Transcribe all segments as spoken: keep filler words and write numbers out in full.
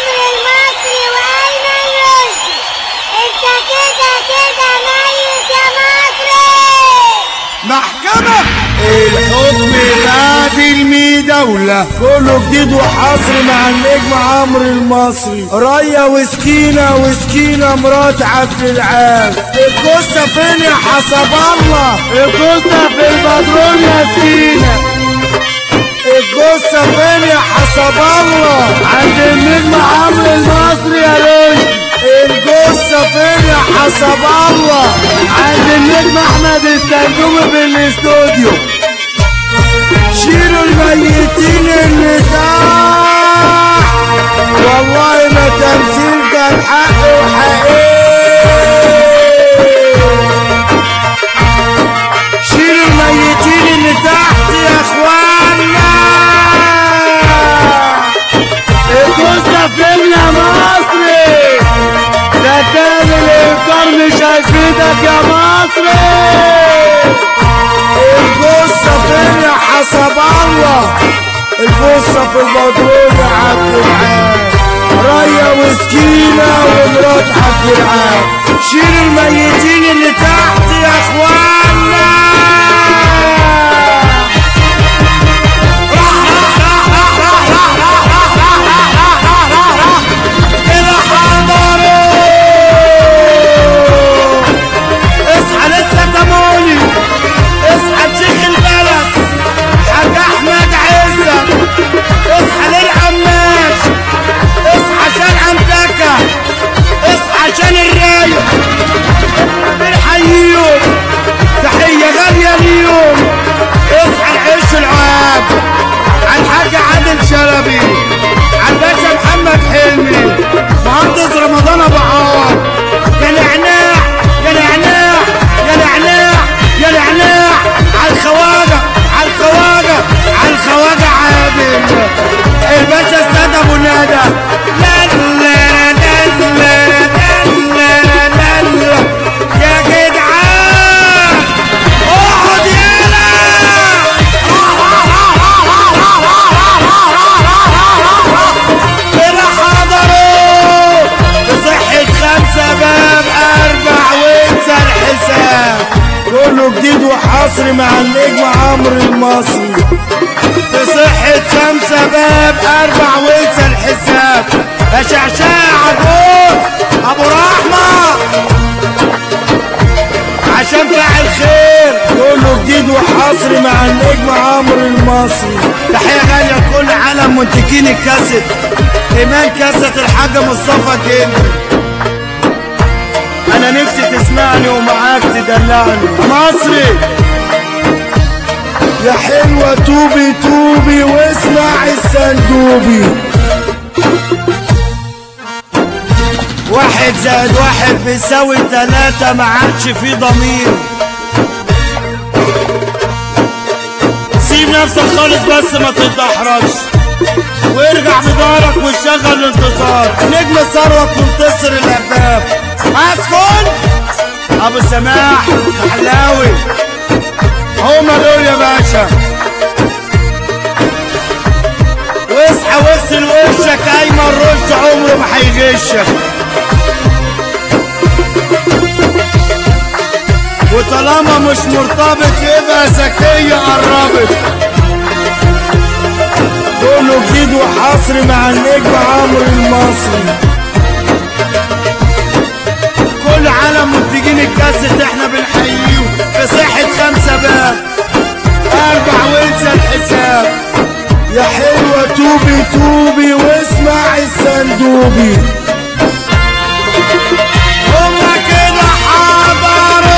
عمرو المصري وايمن رشدي. انت كده كده ميت يا مصري. محكمة الحكم بعد المداولة كله جديد وحصري مع النجم عمرو المصري. ريا وسكينة وسكينة مرات عبد العال. الجثة فين يا حسب الله؟ الجثة في البدرون يا سكينة. الجثة فين يا حسب الله؟ عند النجم عمرو المصري يا رشدي. الجثة فين يا حسب الله؟ عند النجم احمد السندومي في الاستوديو. شيلوا الميتين اللي تحت، والله ما تمثيل كان حق وحقيقي. شيلوا الميتين اللي تحت يا اخوانا. الجثة فين يا مصري؟ سكان الانكار مش هيفيدك يا مصري. الجثة فين يا حسب الله؟ الجثة في البدرون يا عبد العال. ريا وسكينة ومرات عبد العال. شيل الميتين اللي تحت يا اخوانا. عشان الراية بنحييهم تحية غالية ليهم. اصحى العيش العاب عالحاج عادل شلبي، عالباشا محمد حلمي، مهندس رمضان ابو عوض. يا نعناع يا نعناع يا نعناع يا نعناع عالخواجة عالخواجة عالخواجة عادل. الباشا السادة ابو ندى. لا لا لا لا يا جدعان اقعد يلا. كده حضروا في صحة خمسة باب اربع وانسى الحساب. كله جديد وحصري مع النجم عمرو المصري. في صحة خمسة باب اربع وانسى الحساب. يا شعشاع عجوز ابو رحمة عشان فاعل خير. كله جديد وحصري مع النجم عمرو المصري. تحية غالية لكل عالم منتجين الكاسيت. ايمان كاسيت الحاج مصطفى كيني. انا نفسي تسمعني ومعاك تدلعني مصري. يا حلوة توبي توبي واسمع السندوبي. واحد زائد واحد بيساوي تلاتة، ما عادش في ضمير. سيب نفسك خالص بس ما تتدحرجش، وارجع بدارك وشغل الانتصار. نجم ثروت منتصر الأحباب. اسكن ابو سماح محلاوي هما دول يا باشا. واصحى واغسل وشك ايمن رشد عمره ما هيغشك. وطالما مش مرتبط يبقى ذكية قربت. كله جديد وحصري مع النجم عمرو المصري. كل عالم منتجين الكاسيت احنا بنحييهم. في صحة خمسة باب اربع وانسى الحساب. يا حلوة توبي توبي واسمع السندوبي. هما كده حضروا.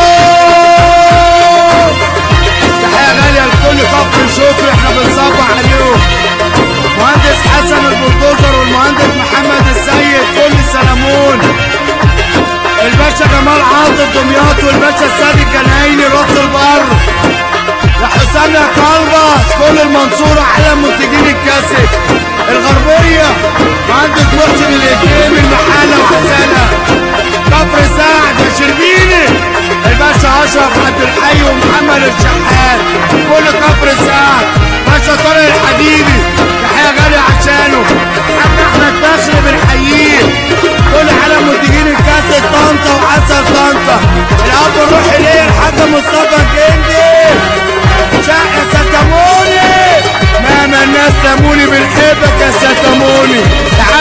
تحية غالية لكل كفر شكر احنا بنصبح عليهم. مهندس حسن البلدوزر والمهندس محمد السيد كل سلامون. الباشا جمال عاطف دمياط والباشا السيد الجنايني راس البر. يا حسام يا كلبس كل المنصورة على منتجين الكاسيت. الغربية مهندس محسن الإكرام المحالة وحسنة. كفر سعد يا شربيني الباشا اشرف عبد الحي ومحمد الشحات. كل كفر سعد باشا طارق الحديدي تحية غالية عشانه. حتى احمد باشا بنحييه. سلموني.